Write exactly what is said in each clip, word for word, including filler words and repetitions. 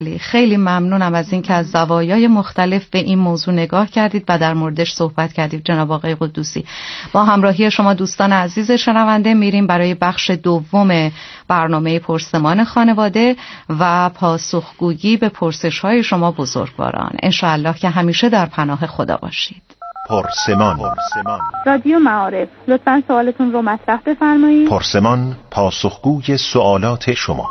خیلی ممنونم از این که از زوایای مختلف به این موضوع نگاه کردید و در موردش صحبت کردید جناب آقای قدوسی. با همراهی شما دوستان عزیز شنونده میریم برای بخش دوم برنامه پرسمان خانواده و پاسخگویی به پرسش‌های شما بزرگواران. انشاءالله که همیشه در پناه خدا باشید. پرسمان. رادیو معارف، لطفاً سوالتون رو مطرح بفرمایید. پرسمان پاسخگوی سوالات شما.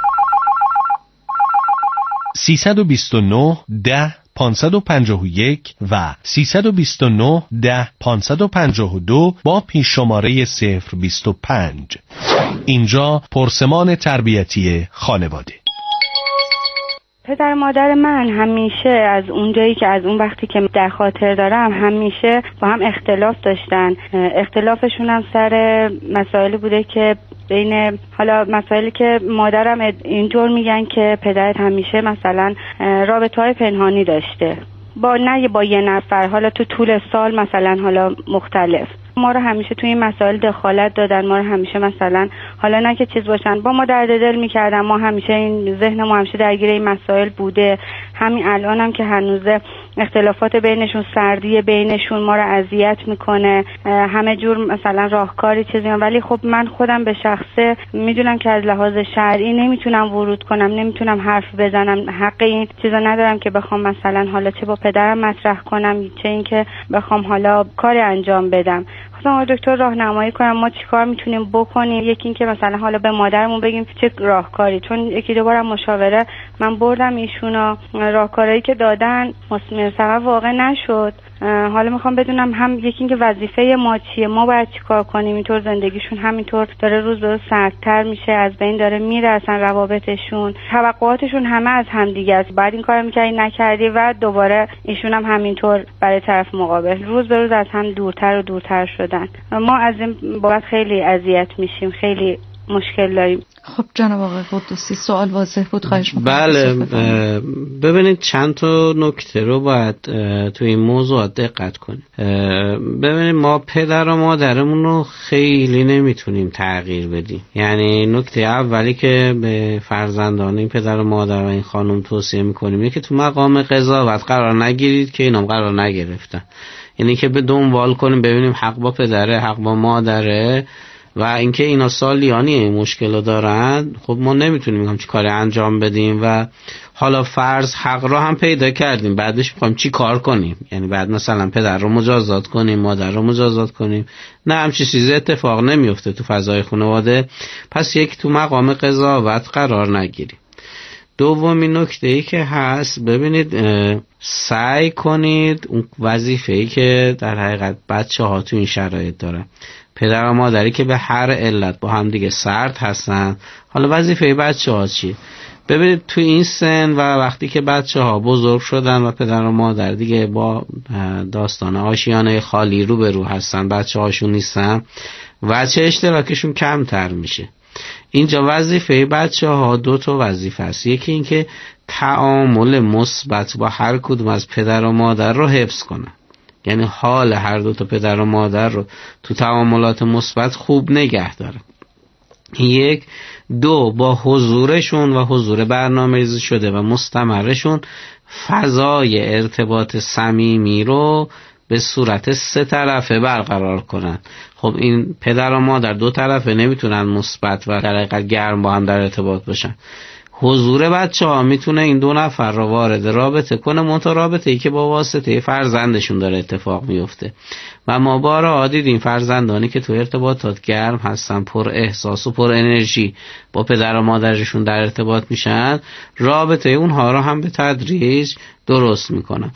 سیصد و بیست و نه ده پانصد و پنجاه و یک و سیصد و بیست و نه ده پانصد و پنجاه و دو با پیش شماره صفر بیست و پنج. اینجا پرسمان تربیتی خانواده. پدر مادر من همیشه از اونجایی که از اون وقتی که در خاطر دارم همیشه با هم اختلاف داشتن. اختلافشون هم سر مسائلی بوده که بین حالا مسائلی که مادرم اینجور میگن که پدرت همیشه مثلا رابطه‌های پنهانی داشته با نه با یه نفر، حالا تو طول سال مثلا حالا مختلف. ما رو همیشه توی این مسائل دخالت دادن، ما رو همیشه مثلا حالا نه که چیز باشن با ما درد دل میکردن، ما همیشه این ذهن ما همیشه درگیر این مسائل بوده. همین الان هم که هنوز اختلافات بینشون، سردی بینشون ما رو اذیت میکنه، همه جور مثلا راهکاری چیزی، ولی خب من خودم به شخصه میدونم که از لحاظ شرعی نمیتونم ورود کنم، نمیتونم حرف بزنم، حق این چیزا ندارم که بخوام مثلا حالا چه با پدرم مطرح کنم چه اینکه بخوام حالا کاری انجام بدم. خواستم دکتر راهنمایی کنم ما چیکار میتونیم بکنیم. یکی این که مثلا حالا به مادرمون بگیم چه راهکاری، چون یکی دو بارم مشاوره من بردم ایشونا، راهکارهایی که دادن مثلا واقع نشد. حالا میخوام بدونم هم یکی این که وظیفه ما چیه، ما باید چیکار کنیم. اینطور زندگیشون همینطور داره روز به روز سردتر میشه، از بین داره میره اصلا روابطشون، توقعاتشون همه از همدیگه است. بعد این کارو میکردی نکردی و دوباره ایشون هم همینطور برای طرف مقابل روز به روز از هم دورتر و دورتر شدن. ما از این بابت خیلی اذیت میشیم، خیلی مشکل داریم. خب جناب آقای قدوسی سوال واضح بود، خواهش می‌کنم. بله ببینید چند تا نکته رو باید تو این موضوع دقت کنیم. ببینید ما پدر و مادرمون رو خیلی نمیتونیم تغییر بدیم. یعنی نکته اولی که به فرزندان این پدر و مادر و این خانم توصیه میکنیم اینه که تو مقام قضاوت قرار نگیرید که اینام قرار نگرفتن. یعنی که به دنبال کنیم ببینیم حق با پدره، حق با مادره و اینکه اینا سالیانی این مشکل دارن. خب ما نمیتونیم همچین کاری انجام بدیم و حالا فرض حق رو هم پیدا کردیم، بعدش میخوایم چی کار کنیم؟ یعنی بعد مثلا پدر رو مجازات کنیم، مادر رو مجازات کنیم؟ نه، همچین چیزی اتفاق نمیفته تو فضای خانواده. پس یک تو مقام قضاوت قرار نگیریم. دومین نکته ای که هست، ببینید سعی کنید اون وظیفه‌ای که در حقیقت بچه ها تو این شرایط دارن، پدر و مادری که به هر علت با هم دیگه سرد هستن، حالا وظیفه بچه ها چیه؟ ببینید تو این سن و وقتی که بچه ها بزرگ شدن و پدر و مادر دیگه با داستان آشیانه خالی رو به رو هستن، بچه هاشون نیستن و چه اشتراکشون کمتر میشه. اینجا وظیفه بچه ها دو تا وظیفه است. یکی این که تعامل مثبت با هر کدوم از پدر و مادر رو حفظ کنن، یعنی حال هر دو تا پدر و مادر رو تو تعاملات مثبت خوب نگه داره. یک. دو، با حضورشون و حضور برنامه‌ریزی شده و مستمرشون فضای ارتباط صمیمی رو به صورت سه طرفه برقرار کنن. خب این پدر و مادر دو طرفه نمیتونن مثبت و در حقیقت گرم با هم در ارتباط باشن. حضور بچه ها میتونه این دو نفر رو وارد رابطه کنه، منتها رابطه ای که با واسطه فرزندشون داره اتفاق میفته و ما بارها دیدیم فرزندانی که تو ارتباطات گرم هستن، پر احساس و پر انرژی با پدر و مادرشون در ارتباط میشن، رابطه اونها رو هم به تدریج درست میکنن.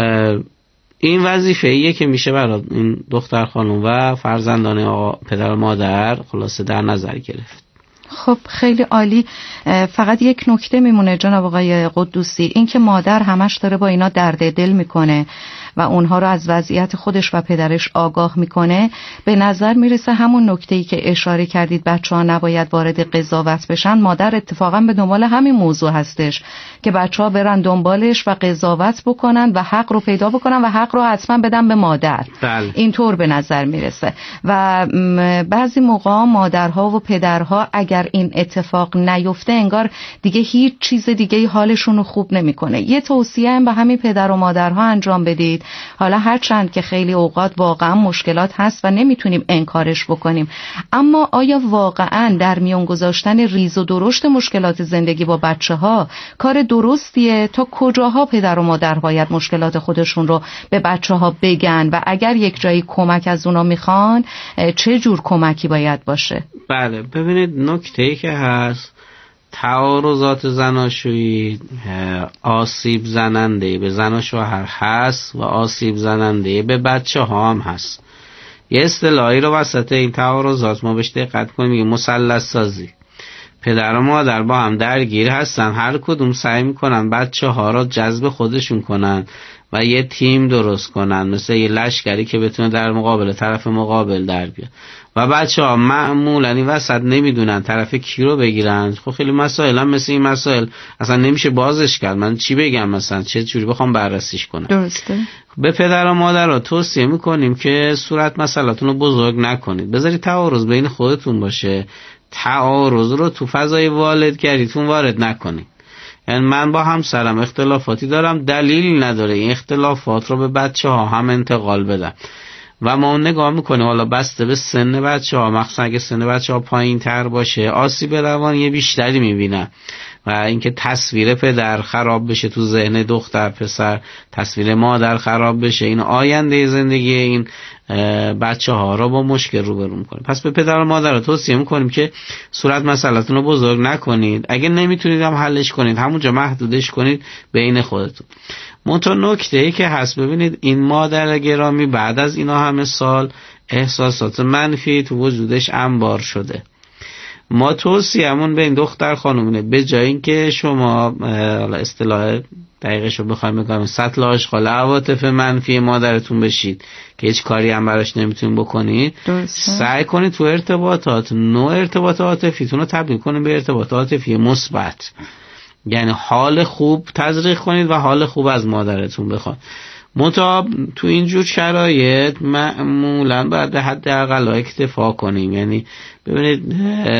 این وظیفه ایه که میشه برای این دختر خانم و فرزندان پدر و مادر خلاصه در نظر گرفت. خب خیلی عالی. فقط یک نکته میمونه جناب آقای قدوسی، این که مادر همش داره با اینا درد دل میکنه و اونها رو از وضعیت خودش و پدرش آگاه میکنه، به نظر میرسه همون نکته‌ای که اشاره کردید بچه‌ها نباید وارد قضاوت بشن، مادر اتفاقا به دنبال همین موضوع هستش که بچه‌ها برن دنبالش و قضاوت بکنن و حق رو پیدا بکنن و حق رو حتما بدن به مادر. بله. اینطور به نظر میرسه و بعضی موقع مادرها و پدرها اگر این اتفاق نیفته انگار دیگه هیچ چیز دیگه حالشون رو خوب نمیکنه. یه توصیه هم به همین پدر و مادرها انجام بدید، حالا هرچند که خیلی اوقات واقعا مشکلات هست و نمیتونیم انکارش بکنیم، اما آیا واقعا در میان گذاشتن ریز و درشت مشکلات زندگی با بچه ها کار درستیه؟ تا کجاها پدر و مادر باید مشکلات خودشون رو به بچه ها بگن و اگر یک جایی کمک از اونا میخوان چه جور کمکی باید باشه؟ بله، ببینید نکته‌ای که هست، تعارضات زناشویی آسیب زننده به زن و شوهر هست و آسیب زننده به بچه ها هم هست. یه اصطلاحی رو وسط این تعارضات ما بهش دقت کنیم، میگه مثلث سازی. پدر و مادر با هم درگیر هستن، هر کدوم سعی میکنن بچه ها رو جذب خودشون کنن و یه تیم درست کنن، مثل یه لشکری که بتونه در مقابل طرف مقابل در بیاد و بچه ها معمولا این وسط نمیدونن طرف کی رو بگیرن. خب خیلی مسائل هم مثل این مسائل اصلا نمیشه بازش کرد، من چی بگم مثلا چه جوری بخوام بررسیش کنم. درسته. به پدر و مادر رو توصیه میکنیم که صورت مسئله‌تون رو بزرگ نکنید، بذارید تعارض بین خودتون باشه، تعارض رو تو فضای والدگریتون وارد نکنید. یعنی من با همسرم اختلافاتی دارم، دلیل نداره این اختلافات رو به بچه ها هم انتقال بدم و ما اون نگاه میکنیم حالا بسته به سن بچه ها، مخصوصا اگه سن بچه ها پایین تر باشه آسیب روانی بیشتری میبینن و اینکه تصویر پدر خراب بشه تو ذهن دختر پسر، تصویر مادر خراب بشه، این آینده زندگی این بچه ها رو با مشکل روبرو میکنه. پس به پدر و مادر رو توصیه میکنیم که صورت مسئله‌تون رو بزرگ نکنید، اگه نمیتونید هم حلش کنید همونجا محدودش کنید بین خودتون. منتها نکته ای که هست، ببینید این مادر گرامی بعد از اینا همه سال احساسات منفی تو وجودش انبار شده. ما توصیه‌مون به این دختر خانومونه به جای اینکه شما حالا اصطلاح دقیقش رو بخوایم بگم سطل آشغال عواطف منفی مادرتون بشید که هیچ کاری هم براش نمیتونید بکنید، سعی کنید تو ارتباطات نوع ارتباط عاطفیتون رو تبدیل کنید به ارتباط عاطفی مثبت. یعنی حال خوب تزریق کنید و حال خوب از مادرتون بخواید. منتها تو اینجور شرایط معمولا باید به حد اقل اکتفا کنیم. یعنی ببینید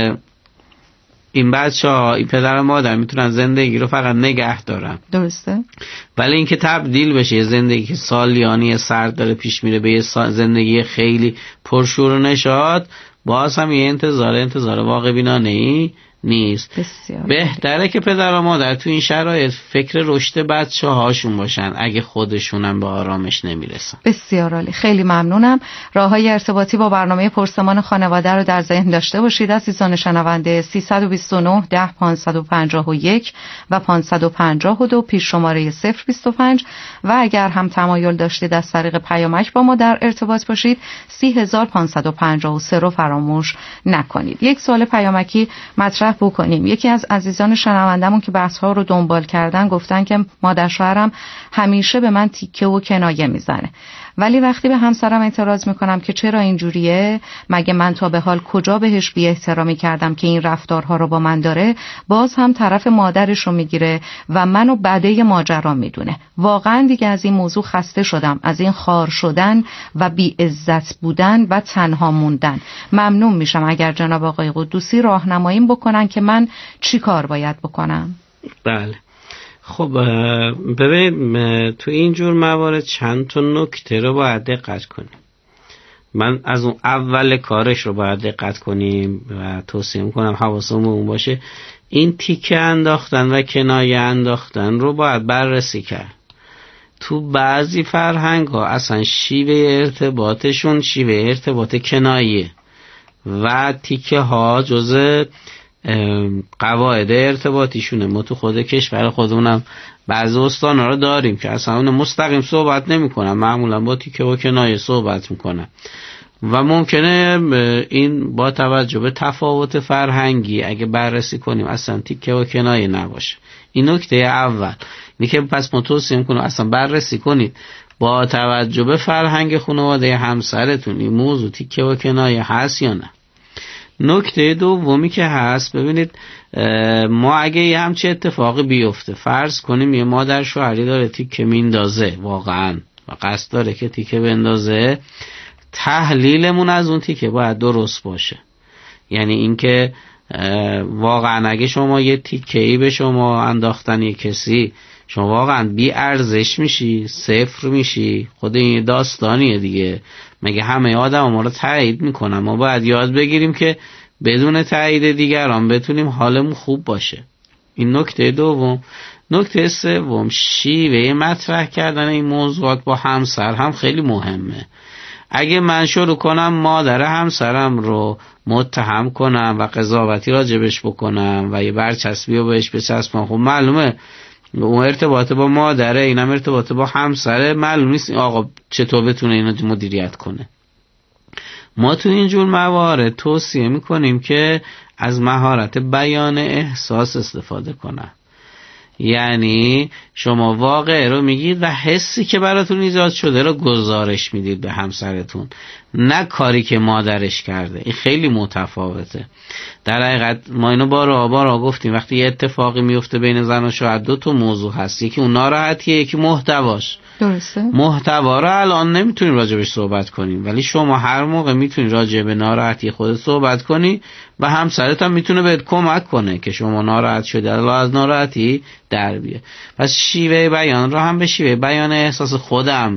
این بچه ها این پدر و مادر میتونن زندگی رو فقط نگه دارن، درسته، ولی اینکه تبدیل بشه یه زندگی که سالیانی سرد داره پیش میره به یه زندگی خیلی پرشور و نشاط، باز هم یه انتظار انتظار واقع بینانه‌ای نیست. بسیار. بهتره که پدر و مادر تو این شرایط فکر رشد بچه هاشون باشن اگه خودشونم به آرامش نمیرسن. بسیار عالی، خیلی ممنونم. راههای ارتباطی با برنامه پرسمان خانواده رو در ذهن داشته باشید. عزیزان شنونده سیصد و بیست و نه ده پانصد و پنجاه و یک و پانصد و پنجاه و دو پیش شماره صفر بیست و پنج و اگر هم تمایل داشتید از طریق پیامک با ما در ارتباط باشید سی هزار پانصد و پنجاه و سه رو فراموش نکنید. یک سوال پیامکی مطرح بکنیم. یکی از عزیزان شنوندمون که بحث ها رو دنبال کردن گفتن که مادر شوهرم همیشه به من تیکه و کنایه میزنه، ولی وقتی به همسرم اعتراض میکنم که چرا اینجوریه، مگه من تا به حال کجا بهش بی احترامی کردم که این رفتارها رو با من داره، باز هم طرف مادرش رو میگیره و منو بده ماجرا میدونه. واقعا دیگه از این موضوع خسته شدم، از این خار شدن و بی عزت بودن و تنها موندن. ممنون میشم اگر جناب آقای قدوسی راهنماییم بکنن که من چی کار باید بکنم. بله، خب ببینید تو اینجور موارد چند تا نکته رو باید دقت کنیم. من از اون اول کارش رو باید دقت کنیم و توصیه میکنم حواسمون اون باشه. این تیکه انداختن و کنایه انداختن رو باید بررسی کرد. تو بعضی فرهنگ ها اصلا شیوه ارتباطشون شیوه ارتباط کنایه و تیکه ها جزء قواعد ارتباطیشونه. ما تو خود کشور خودمونم بعضی استانا رو داریم که اصلا اون مستقیم صحبت نمی کنن، معمولا با تیکه و کنایه صحبت میکنن و ممکنه این با توجه به تفاوت فرهنگی اگه بررسی کنیم اصلا تیکه و کنایه نباشه. این نکته اول اینه که پس ما توصیه میکنم اصلا بررسی کنید با توجه به فرهنگ خانواده همسرتون این موضوع تیکه و کنایه هست یا نه. نکته دومی که هست، ببینید ما اگه یه همچه اتفاقی بیفته، فرض کنیم یه مادر شوهری داره تیکه میندازه واقعا و قصد داره که تیکه بندازه، تحلیلمون از اون تیکه باید درست باشه. یعنی اینکه واقعا اگه شما یه تیکه‌ای به شما انداختن یه کسی، شما واقعا بی ارزش میشی، صفر میشی. خود این داستانیه دیگه. مگه همه آدم ما رو تایید میکنن؟ ما باید یاد بگیریم که بدون تایید دیگران بتونیم حالمون خوب باشه. این نکته دوم. نکته سوم، شیوه مطرح کردن این موضوعات با همسر هم خیلی مهمه. اگه من شروع کنم مادر همسرم رو متهم کنم و قضاوتی راجبش بکنم و یه برچسبی رو بهش بچسبم، خب معلومه اون ارتباط با مادره، اینم ارتباط با همسره، معلوم نیست آقا چطور بتونه اینو مدیریت کنه. ما تو اینجور موارد توصیه میکنیم که از مهارت بیان احساس استفاده کنن. یعنی شما واقعه رو میگید و حسی که براتون ایجاد شده رو گزارش میدید به همسرتون، نه کاری که مادرش کرده. این خیلی متفاوته. در حقیقت ما اینو بارها بارها گفتیم، وقتی یه اتفاقی میفته بین زن و شوهر دو تا موضوع هست، یکی اون ناراحتیه، یکی محتواش. درسته. محتوا رو الان نمیتونیم راجبش صحبت کنیم، ولی شما هر موقع میتونی راجع به ناراحتی خودت صحبت کنی و همسرت هم میتونه بهت کمک کنه که شما ناراحت شدی الان از ناراحتی در بیه. پس شیوه بیان رو هم به شیوه بیان احساس خودم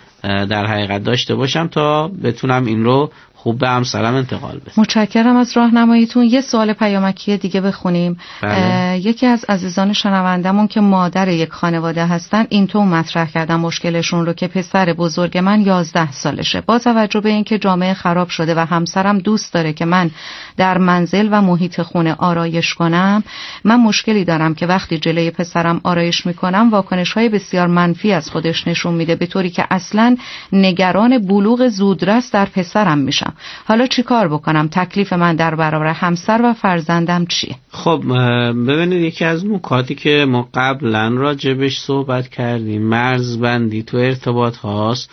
در حقیقت داشته باشم تا بتونم این رو خوب به همسرم انتقال بدم. متشکرم از راهنماییتون. یه سوال پیامکی دیگه بخونیم. بله. یکی از عزیزان شنوندمون که مادر یک خانواده هستن اینطور مطرح کردن مشکلشون رو که پسر بزرگ من یازده سالشه، با توجه به اینکه جامعه خراب شده و همسرم دوست داره که من در منزل و محیط خونه آرایش کنم، من مشکلی دارم که وقتی جلوی پسرم آرایش میکنم واکنش‌های بسیار منفی از خودش نشون میده، به طوری که اصلاً نگران بلوغ زودرس در پسرم میشم. حالا چی کار بکنم؟ تکلیف من در برابر همسر و فرزندم چیه؟ خب ببینید، یکی از نکاتی که ما قبلا راجبش صحبت کردیم مرزبندی تو ارتباط هاست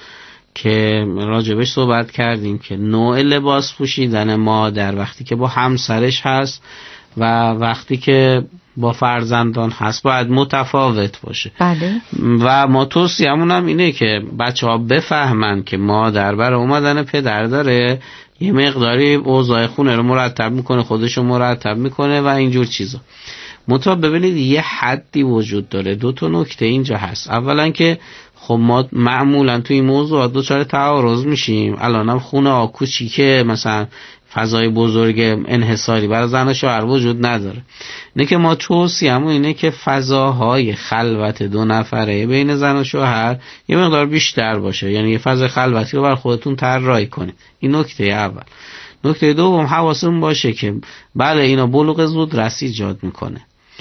که راجبش صحبت کردیم که نوع لباس پوشیدن مادر وقتی که با همسرش هست و وقتی که با فرزندان هست باید متفاوت باشه. بله. و ما توصیه‌مون هم اینه که بچه‌ها بفهمن که مادر برای اومدن پدر داره یه مقداری اوضاع خونه رو مرتب میکنه، خودش رو مرتب میکنه و اینجور چیزا. مطابق ببینید یه حدی وجود داره. دو تا نکته اینجا هست. اولا که خب ما معمولا توی این موضوع دوچار تعارض میشیم. الانم خونه ها کوچیکه، مثلا فضای بزرگ انحصاری برای زن و شوهر وجود نداره. اینه که ما توصیه‌مون اینه که فضاهای خلوت دو نفره بین زن و شوهر یه مقدار بیشتر باشه. یعنی یه فضای خلوتی رو برای خودتون طراحی کنید. این نکته اول. نکته دوم، حواسمون باشه که بله اینا بلوغ زود رس ایجاد میکنه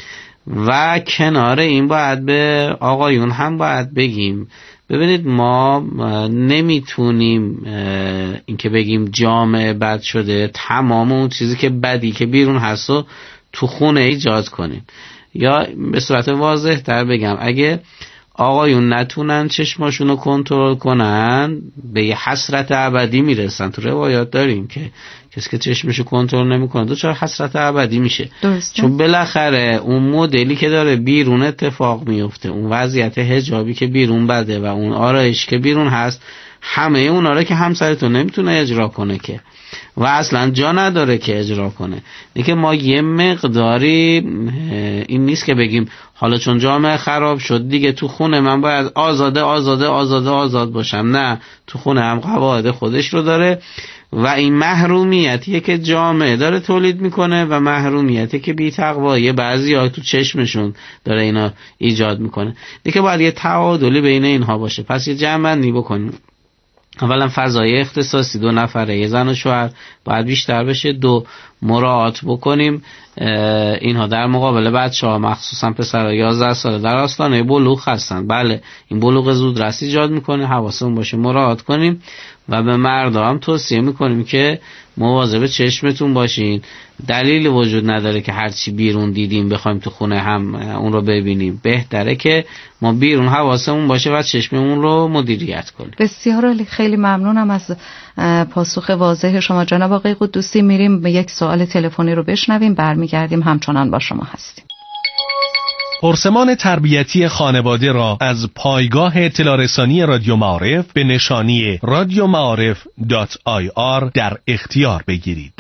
و کنار این باید به آقایون هم باید بگیم ببینید ما نمیتونیم اینکه بگیم جامعه بد شده، تمام اون چیزی که بدی که بیرون هست و تو خونه ایجاد کنیم. یا به صورت واضح تر بگم، اگه آقایون نتونن چشماشون رو کنترل کنن به یه حسرت ابدی میرسن. تو روایات داریم که کسی که چشمشو کنترل نمیکنه دوچار حسرت ابدی میشه. درسته. چون بالاخره اون مدلی که داره بیرون اتفاق میفته، اون وضعیت حجابی که بیرون بده و اون آرایش که بیرون هست، همه اونا رو که همسرتون نمیتونه اجرا کنه که و اصلا جا نداره که اجرا کنه. اینکه ما یه مقداری این نیست که بگیم حالا چون جامعه خراب شد دیگه تو خونه من باید آزاده آزاده آزاده آزاد باشم. نه، تو خونه هم قواعد خودش رو داره و این محرومیتیه که جامعه داره تولید میکنه و محرومیتی که بی تقوایی بعضی‌ها تو چشمشون داره اینا ایجاد میکنه. دیگه باید یه تعادلی بین اینها باشه. پس یه جمع‌بندی بکنیم. اولا فضای اختصاصی دو نفره یه زن و شوهر باید بیشتر بشه. دو، مراعات بکنیم. اینها در مقابل بچه‌ها مخصوصا پسرها یازده ساله در آستانه بلوغ هستن. بله این بلوغ زودرس ایجاد میکنه، حواسمون باشه مراعات کنیم. و به مردا هم توصیه میکنیم که مواظب چشمتون باشین. دلیل وجود نداره که هرچی بیرون دیدیم بخوایم تو خونه هم اون رو ببینیم. بهتره که ما بیرون حواسمون باشه و چشممون رو مدیریت کنیم. بسیار عالی، خیلی ممنونم از پاسخ واضح شما جناب آقای قدوسی. میریم به یک سوال تلفنی رو بشنویم، برمیگردیم همچنان با شما هستیم. پرسمان تربیتی خانواده را از پایگاه اطلاع رسانی رادیو معارف به نشانی رادیو معارف دات آی آر در اختیار بگیرید.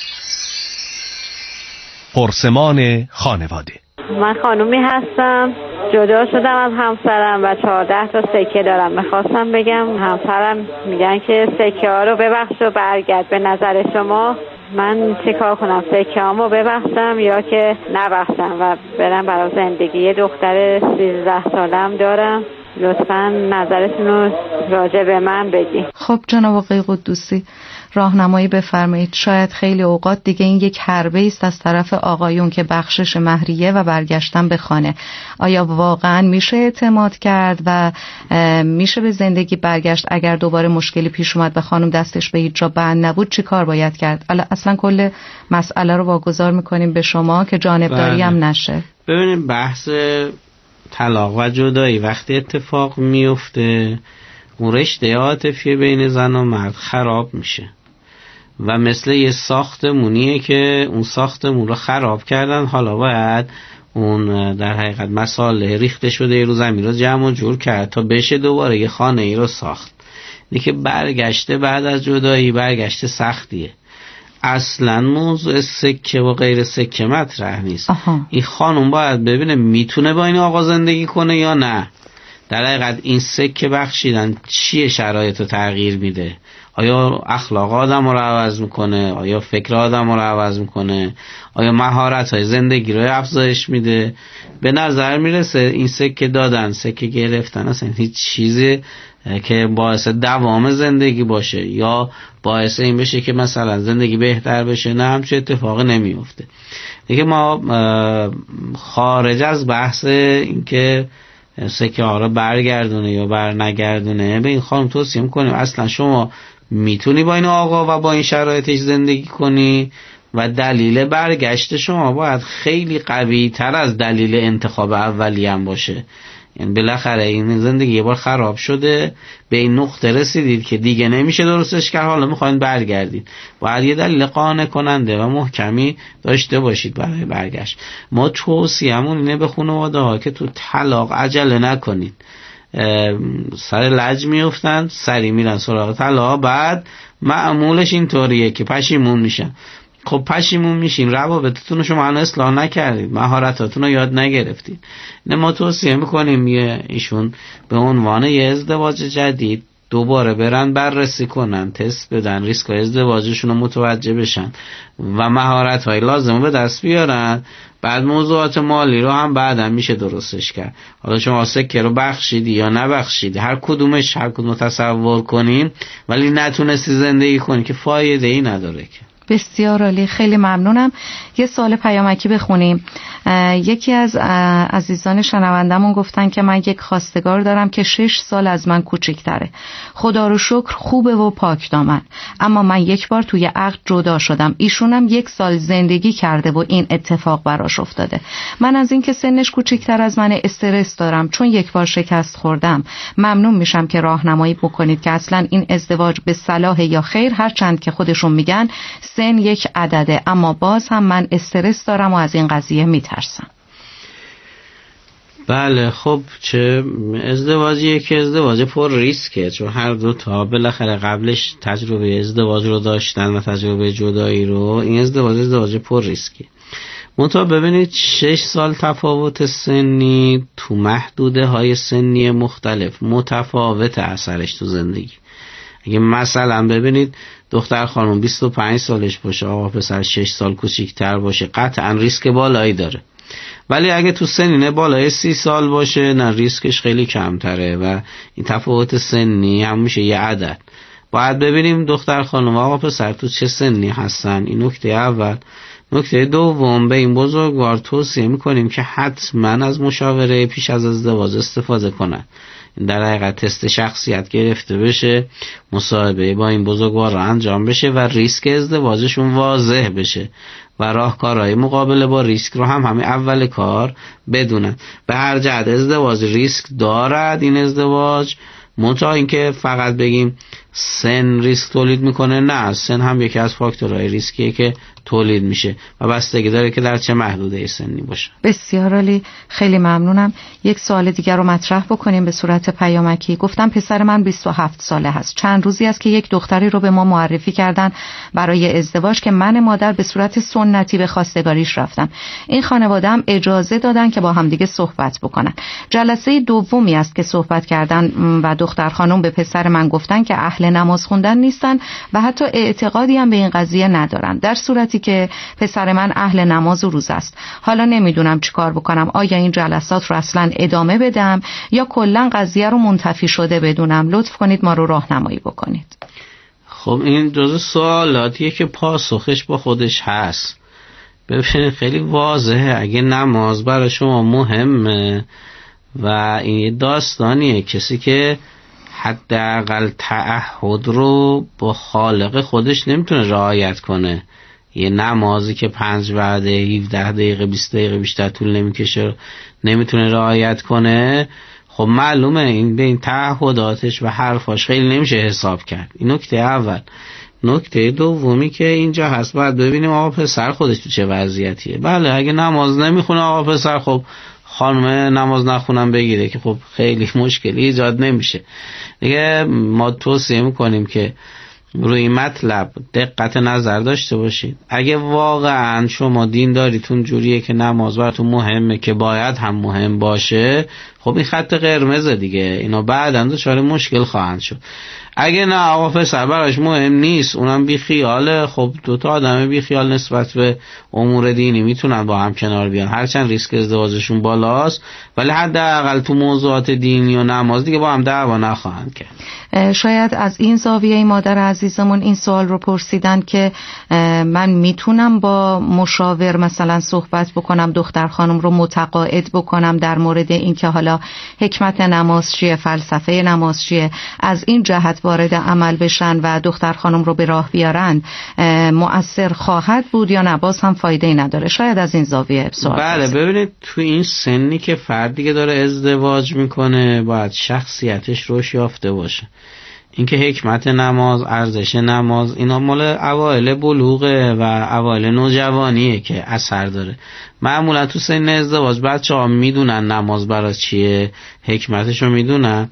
پرسمان خانواده. من خانومی هستم، جدا شدم از همسرم و چهارده تا سکه دارم. میخواستم بگم همسرم میگن که سکه ها رو ببخش و برگرد. به نظر شما من چه کار کنم؟ سکه هامو ببخشم یا که نبخشم و برم برای زندگی؟ یه دختر سیزده سالم دارم، لطفا نظرتون رو راجع به من بگی. خب جناب آقای قدوسی راهنمایی بفرمایید. شاید خیلی اوقات دیگه این یک حربه است از طرف آقایون که بخشش مهریه و برگشتن به خانه. آیا واقعا میشه اعتماد کرد و میشه به زندگی برگشت اگر دوباره مشکلی پیش اومد و خانم دستش به هیچ جا بند نبود؟ چی کار باید کرد؟ اصلا کل مسئله رو واگذار میکنیم به شما که جانبداری هم نشه. ببینیم بحث طلاق و جدایی وقتی اتفاق میفته اون رشته عاطفی بین زن و مرد خراب میشه و مثل یه ساختمونیه که اون ساختمون رو خراب کردن. حالا باید اون در حقیقت مسائل ریخته شده رو زمین رو جمع و جور کرد تا بشه دوباره یه خانه ای رو ساخت. اینه که برگشته بعد از جدایی برگشته سختیه. اصلا موضوع سکه و غیر سکه مطرح نیست. آها. این خانم باید ببینه میتونه با این آقا زندگی کنه یا نه. در حقیقت این سکه بخشیدن چیه شرایط رو تغییر میده؟ آیا اخلاق آدم رو عوض میکنه؟ آیا فکر آدم رو عوض میکنه؟ آیا مهارت های زندگی رو افزایش میده؟ به نظر میرسه این سکه دادن، سکه گرفتن اصلا هیچ چیزی که باعث دوام زندگی باشه یا باعث این بشه که مثلا زندگی بهتر بشه، نه همچه اتفاقی نمیفته. دیگه ما خارج از بحث این که سکه ها رو برگردونه یا بر نگردونه به این خانم توصیه میکنیم اصلا شما میتونی با این آقا و با این شرایطش زندگی کنی و دلیل برگشت شما باید خیلی قوی تر از دلیل انتخاب اولی هم باشه. یعنی بالاخره این زندگی یه بار خراب شده، به این نقطه رسیدید که دیگه نمیشه درستش کرد، حالا میخواین برگردید. باید یه دلیل قانع کننده و محکمی داشته باشید برای برگشت. ما توصیه‌مون اینه به خانواده ها که تو طلاق عجله نکنید. سر لج میافتن، سری میرن سراغ طلاق، بعد معمولش اینطوریه که پشیمون میشن. خب پشیمون میشین، روابطتون رو شما هنوز اصلاح نکردید، مهارتاتون رو یاد نگرفتید. نه ما توصیه میکنیم یه ایشون به عنوان یه ازدواج جدید دوباره برن بررسی کنن، تست بدن، ریسک ازدواجشون رو متوجه بشن و مهارت‌های لازم به دست بیارن. بعد موضوعات مالی رو هم بعداً میشه درستش کرد. حالا شما سکه رو بخشیدی یا نبخشیدی، هر کدومش هر کدوم تصور کنیم ولی نتونستی زندگی کنی که فایده ای نداره که. بسیار عالی، خیلی ممنونم. یه سوال پیامکی بخونیم. یکی از عزیزان شنوندمون گفتن که من یک خواستگار دارم که شش سال از من کوچکتره. خدا رو شکر خوبه و پاک دامن، اما من یک بار توی عقد جدا شدم. ایشونم یک سال زندگی کرده و این اتفاق براش افتاده. من از این که سنش کوچکتر از من استرس دارم چون یک بار شکست خوردم. ممنون میشم که راهنمایی بکنید که اصلا این ازدواج به صلاح یا خیر، هرچند که خودشون میگن سن یک عدده، اما باز هم من استرس دارم و از این قضیه میترسم. بله خب چه ازدواجیه که ازدواج پر ریسکه، چون هر دو تا بالاخره قبلش تجربه ازدواج رو داشتن و تجربه جدایی رو. این ازدواج ازدواج پر ریسکه. منتها ببینید شش سال تفاوت سنی تو محدوده های سنی مختلف متفاوت اثرش تو زندگی. اگه مثلا ببینید دختر خانم بیست و پنج سالش باشه، آقا پسر شش سال کوچیک‌تر باشه، قطعا ریسک بالایی داره. ولی اگه تو سنین بالای سی سال باشه نه، ریسکش خیلی کمتره و این تفاوت سنی هم میشه یه عدد. باید ببینیم دختر خانم و آقا پسر تو چه سنی هستن. این نکته اول. نکته دوم، به این بزرگوار توصیه میکنیم که حتما از مشاوره پیش از ازدواج استفاده کنن. در حقیقت تست شخصیت گرفته بشه، مصاحبه با این بزرگوار رو انجام بشه و ریسک ازدواجشون واضح بشه و راهکارهای مقابله با ریسک رو هم همین اول کار بدونن. به هر جهت ازدواج ریسک دارد این ازدواج، منتها اینکه فقط بگیم سن ریسک تولید میکنه، نه، سن هم یکی از فاکتورهای ریسکیه که تولید میشه و بستگی داره که در چه محدوده سنی باشه. بسیار عالی، خیلی ممنونم. یک سوال دیگر رو مطرح بکنیم به صورت پیامکی. گفتم پسر من بیست و هفت ساله هست. چند روزی است که یک دختری رو به ما معرفی کردن برای ازدواج که من مادر به صورت سنتی به خواستگاریش رفتم. این خانواده هم اجازه دادن که با هم دیگه صحبت بکنن. جلسه دومی است که صحبت کردن و دختر خانم به پسر من گفتن که اهل نماز خوندن نیستن و حتی اعتقادی هم به این قضیه ندارن، در صورتی که پسر من اهل نماز و روزه است. حالا نمیدونم چیکار بکنم. آیا این جلسات رو اصلا ادامه بدم یا کلا قضیه رو منتفی شده بدونم؟ لطف کنید ما رو راهنمایی بکنید. خب این جزء سوالاتیه که پاسخش با خودش هست. ببینید خیلی واضحه، اگه نماز برای شما مهمه و این داستانیه، کسی که حداقل تعهد رو با خالق خودش نمیتونه رعایت کنه، یه نمازی که پنج بعد هفده دقیقه بیست دقیقه بیشتر طول نمیکشه نمیتونه رعایت کنه، خب معلومه این به این تعهداتش و حرفاش خیلی نمیشه حساب کرد. این نکته اول. نکته دومی که اینجا هست، باید ببینیم آقا پسر خودش تو چه وضعیتیه. بله اگه نماز نمیخونه آقا پسر، خب خانم نماز نخونم بگیره که خب خیلی مشکلی ایجاد نمیشه دیگه. ما توصیه میکنیم که روی مطلب دقت نظر داشته باشید. اگه واقعا شما دینداریتون جوریه که نماز براتون مهمه که باید هم مهم باشه، خب این خط قرمزه دیگه، اینا بعداً دچار مشکل خواهند شد. اگه نه آقا پسر براش مهم نیست، اونم بی خیاله، خب دوتا آدم بی خیال نسبت به امور دینی میتونن با هم کنار بیان، هرچند ریسک ازدواجشون بالاست ولی حداقل تو موضوعات دینی و نماز دیگه با هم دعوا نخواهند کرد. شاید از این زاویه مادر عزیزمون این سوال رو پرسیدن که من میتونم با مشاور مثلا صحبت بکنم، دختر خانم رو متقاعد بکنم در مورد این که حالا حکمت نماز چیه، فلسفه نماز چیه، از این جهت وارد عمل بشن و دختر خانم رو به راه بیارن، مؤثر خواهد بود یا نه باز هم فایده ای نداره؟ شاید از این زاویه سوال. بله ببینید تو این سنی که فردی که داره ازدواج میکنه باید شخصیتش رشد یافته باشه. اینکه حکمت نماز، ارزش نماز، اینا مال اوایل بلوغه و اوایل نوجوانیه که اثر داره. معمولا تو سن ازدواج بچه‌ها میدونن نماز برای چیه، حکمتشو میدونن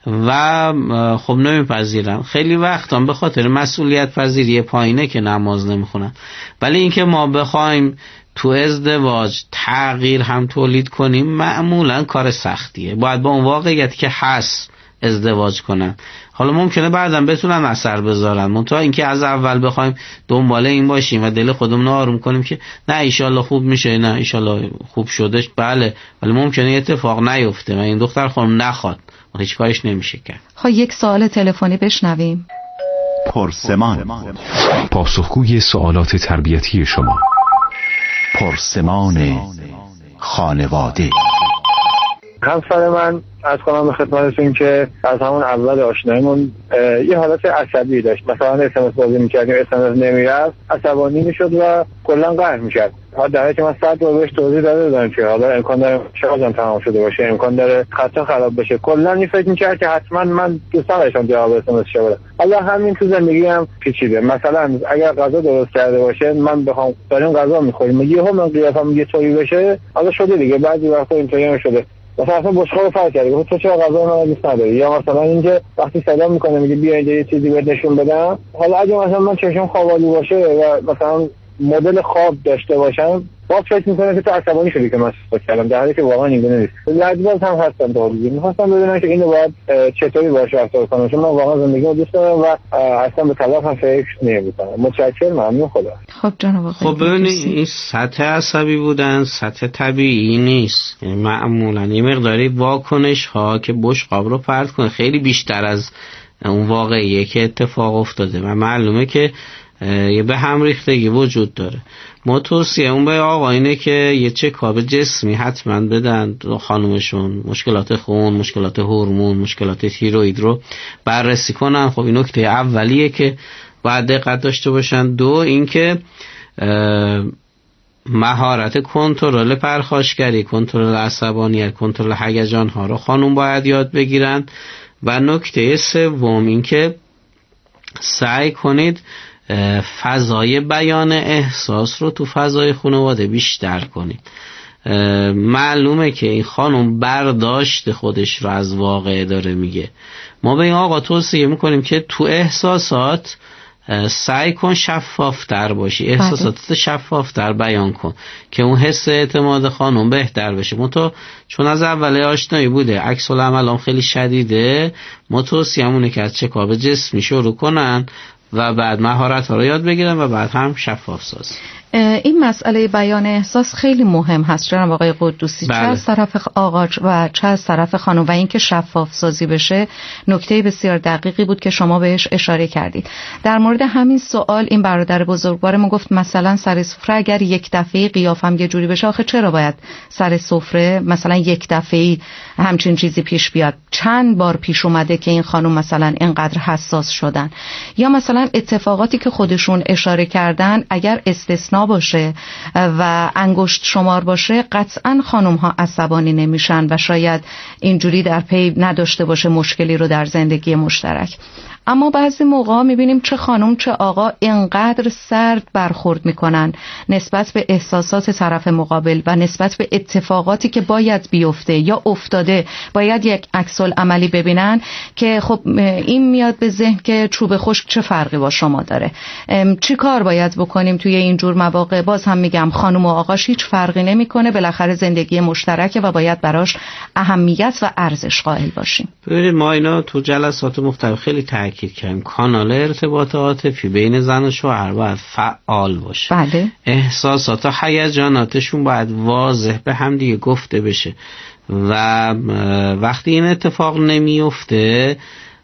و خب نمیپذیرن. خیلی وقتا به خاطر مسئولیت پذیری پایینه که نماز نمیخونن. ولی اینکه ما بخوایم تو ازدواج تغییر هم تولید کنیم معمولا کار سختیه. باید با اون واقعیتی که هست ازدواج کنن. حالا ممکنه بعداً بتونن اثر بذارن، منتها اینکه از اول بخوایم دنبال این باشیم و دل خودمون آروم کنیم که نه ایشالله خوب میشه، نه ایشالله خوب شدش، بله ولی ممکنه اتفاق نیفته و این دختر خانم نخواد و هیچ کارش نمیشه کرد. خب یک سوال تلفنی بشنویم. پرسمان، پاسخگوی سوالات تربیتی شما. پرسمان خانواده. همسر من از کنم به خدمتتون که از همون اول آشناییمون یه حالت عصبی داشت. مثلا اس ام اس بازی می‌کردیم، اس ام اس نمیرفت، عصبانی میشد و کلا قهر می‌کرد. حالا در حالی که من صد بار بهش توضیح داده بودم که حالا امکان داره شارژم تمام شده باشه، امکان داره خط خراب بشه، کلا این فکر می‌کرد که حتما من دوست داشتم جواب اس ام اس شه. حالا همین تو زندگی هم پیچیده. مثلا اگر غذا درست کرده باشه، من بخوام داریم غذا می‌خوریم، یهو من قیافم یه طوری بشه، حالا شده دیگه، بعضی وقتا اینطوری شده. مثلا اصلا بشقا رو فرق کرده، تو چرا غذا من دوست نداری؟ یا مثلا اینکه وقتی صدا میکنه میگه بیا اینجا یه چیزی بهت نشون بدم، حالا اگه مثلا من چشم خوابالو باشه و مثلا مدل خواب داشته باشم، باز فکر میکنه که تو عصبانی شدی که من صحبت کردم، در حالی که واقعا اینگونه نیست. لجباز هم هستم تو حالی میخواستم بدونم که اینو باید چطوری باهاش رفتار کنم، چون من واقعا زندگیمو دوست دارم و اصلا به طلاق هم فکر نمیکنم. متشکرم، ممنون، خدا. خب جناب آقای، خب ببینید این سطح عصبی بودن سطح طبیعی نیست. یعنی معمولا یه مقداری واکنش ها که بشقاب رو پرت کنه خیلی بیشتر از اون واقعیه که اتفاق افتاده و معلومه که یه به هم ریختگی وجود داره. ما توصیه اون به آقا اینه که یه چکاپ جسمی حتما بدن خانومشون، مشکلات خون، مشکلات هورمون، مشکلات تیروئید رو بررسی کنن. خب این نکته اولیه که باید دقت داشته باشن. دو اینکه مهارت کنترل پرخاشگری، کنترل عصبانیت، کنترل هیجان ها رو خانم باید یاد بگیرن. و نکته سوم اینکه سعی کنید فضای بیان احساس رو تو فضای خانواده بیشتر کنید. معلومه که این خانم برداشت خودش رو از واقعه داره میگه. ما به این آقا توصیه میکنیم که تو احساسات سعی کن شفافتر باشی، احساساتت شفافتر بیان کن که اون حس اعتماد خانم بهتر بشه. منتها چون از اول آشنایی بوده عکس العمل هم خیلی شدیده، ما توصیه‌مونه که از چکاپ جسمی شروع کنن و بعد مهارت ها رو یاد بگیرن و بعد هم شفاف سازی. این مسئله بیان احساس خیلی مهم هست جناب آقای قدوسی. بله. چه از طرف آقا و چه از طرف خانم، و اینکه شفاف سازی بشه نکته بسیار دقیقی بود که شما بهش اشاره کردید. در مورد همین سوال این برادر بزرگوارمون گفت مثلا سر سفره اگر یک دفعه قیافم یه جوری بشه، آخه چرا باید سر سفره مثلا یک دفعه همچین چیزی پیش بیاد؟ چند بار پیش اومده که این خانم مثلا اینقدر حساس شدن؟ یا مثلا اتفاقاتی که خودشون اشاره کردن اگر استثناء باشه و انگشت شمار باشه، قطعاً خانم ها عصبانی نمیشن و شاید اینجوری در پی نداشته باشه مشکلی رو در زندگی مشترک. اما بعضی موقع میبینیم چه خانم چه آقا اینقدر سرد برخورد میکنن نسبت به احساسات طرف مقابل و نسبت به اتفاقاتی که باید بیفته یا افتاده، باید یک عکس العملی ببینن که خب این میاد به ذهن که چوب خشک چه فرقی با شما داره. چی کار باید بکنیم توی اینجور مواقع؟ باز هم میگم خانم و آقاش هیچ فرقی نمیکنه، بالاخره زندگی مشترکه و باید براش اهمیت و ارزش قائل باشیم. ببینید ما اینا تو جلسات مختلف خیلی تاکید کردیم کانال ارتباط عاطفی بین زن و شوهر باید فعال باشه. بله. احساسات و هیجاناتشون باید واضح به هم دیگه گفته بشه و وقتی این اتفاق نمیفته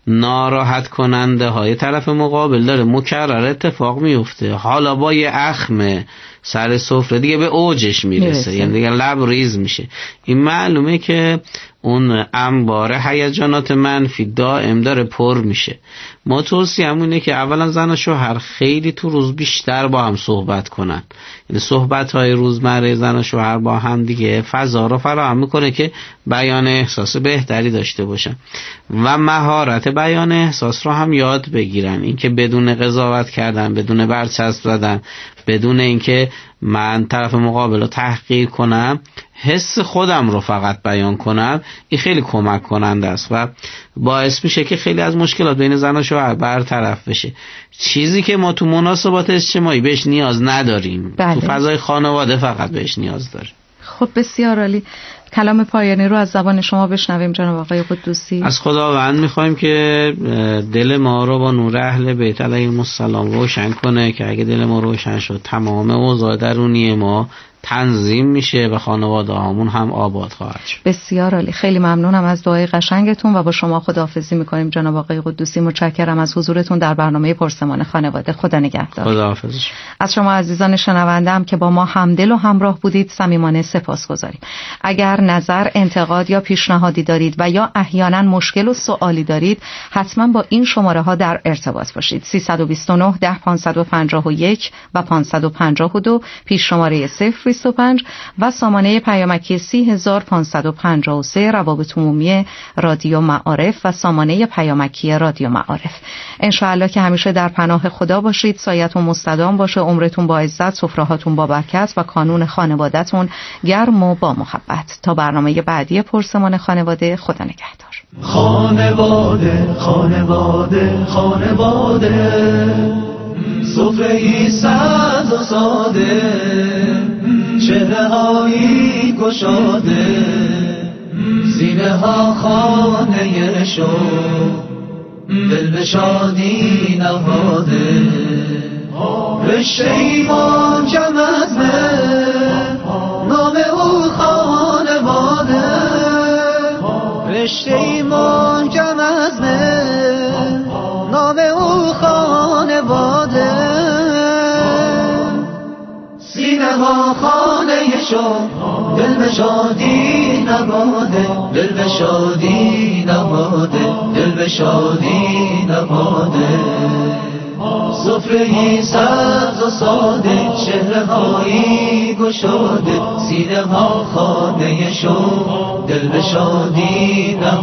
ناراحت کننده های طرف مقابل داره مکرر اتفاق میفته، حالا با یه اخم سر سفره دیگه به اوجش میرسه، یعنی دیگه لبریز میشه. این معلومه که اون انبار هیجانات منفی دائم داره پر میشه. ما توصیه‌مون اینه که اولا زن و شوهر خیلی تو روز بیشتر با هم صحبت کنن. یعنی صحبت‌های روزمره زن و شوهر با هم دیگه فضا رو فراهم میکنه که بیان احساس بهتری داشته باشن و مهارت بیان احساس رو هم یاد بگیرن. اینکه بدون قضاوت کردن، بدون برچسب زدن، بدون اینکه من طرف مقابل رو تحقیر کنم، حس خودم رو فقط بیان کنم، این خیلی کمک کننده است و باعث میشه که خیلی از مشکلات بین زن و شوهر برطرف بشه. چیزی که ما تو مناسبات اجتماعی بهش نیاز نداریم. بله. تو فضای خانواده فقط بهش نیاز داریم. خب بسیار عالی. کلام پایانی رو از زبان شما بشنویم جناب آقای قدوسی. از خداوند میخوایم که دل ما رو با نور اهل بیت علیهم السلام روشن کنه که اگه دل ما روشن شد تمام اوضاع درونی ما تنظیم میشه و خانواده هامون هم آباد خواهد شد. بسیار عالی. خیلی ممنونم از دعای قشنگتون و با شما خداحافظی میکنیم جناب آقای قدوسی. متشکرم از حضورتون در برنامه پرسمان خانواده. خدا نگهدار. خداحافظ. از شما عزیزان شنونده‌ام که با ما همدل و همراه بودید صمیمانه سپاسگزاریم. اگر نظر، انتقاد یا پیشنهادی دارید و یا احیانا مشکل و سوالی دارید، حتما با این شماره ها در ارتباط باشید. سیصد و بیست و نه ده پانصد و پنجاه و یک و پانصد و پنجاه و دو پیش شماره صفر بیست و پنج و سامانه پیامکی سی هزار پانصد و پنجاه و سه روابط عمومی رادیو معارف و سامانه پیامکی رادیو معارف. انشاءالله که همیشه در پناه خدا باشید، سایتون مستدام باشه، عمرتون با عزت، سفرهاتون با برکت و کانون خانواده‌تون گرم و با محبت. تا برنامه بعدی پرسمان خانواده، خدا نگهدار. خانواده خانواده خانواده سفره‌ای سبز و ساده، چهره‌هایی گشاده، سینه ها خانه شو، دل به شادی نهاده. رشته ایمان جمع از نام او خانواده، رشته ایمان جمع از نام او خانواده. سینه ها خانه شو، دل به شادی نباده، دل به شادی نباده، دل به شادی نباده. سفره‌ای سبز و ساده، چهره‌هایی گشاده، سینه ها خانه شو، دل به شادی نباده.